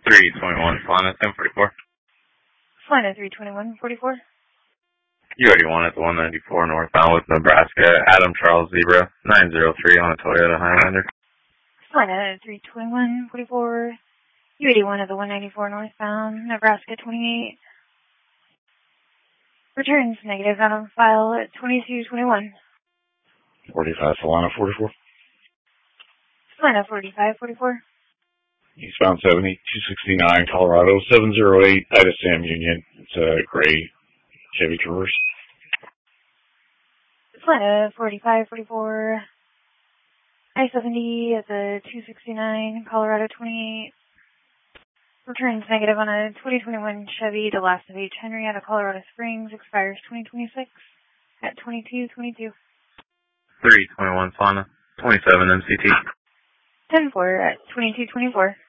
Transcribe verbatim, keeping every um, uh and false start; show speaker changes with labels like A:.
A: three twenty-one, Solana ten forty-four.
B: Solana three twenty-one forty-four.
A: You already won at the one ninety-four northbound with Nebraska. Adam Charles Zebra, nine zero three on a Toyota Highlander.
B: Solana three twenty-one forty-four. U eighty-one at the one ninety-four northbound, Nebraska twenty-eight. Returns negative on file at twenty-two twenty-one.
C: forty-five, Solana forty-four.
B: Solana forty-five forty-four.
C: Eastbound seventy, two sixty-nine, Colorado, seven zero eight, Ida Sam Union. It's a gray Chevy Traverse.
B: Solana forty-five forty-four. I seventy at the two sixty-nine, Colorado twenty-eight. Returns negative on a twenty twenty-one Chevy DeLast of H. Henry out of Colorado Springs. Expires twenty twenty-six at twenty-two twenty-two.
A: three twenty-one, Solana, twenty-seven M C T.
B: ten four at twenty-two twenty-four.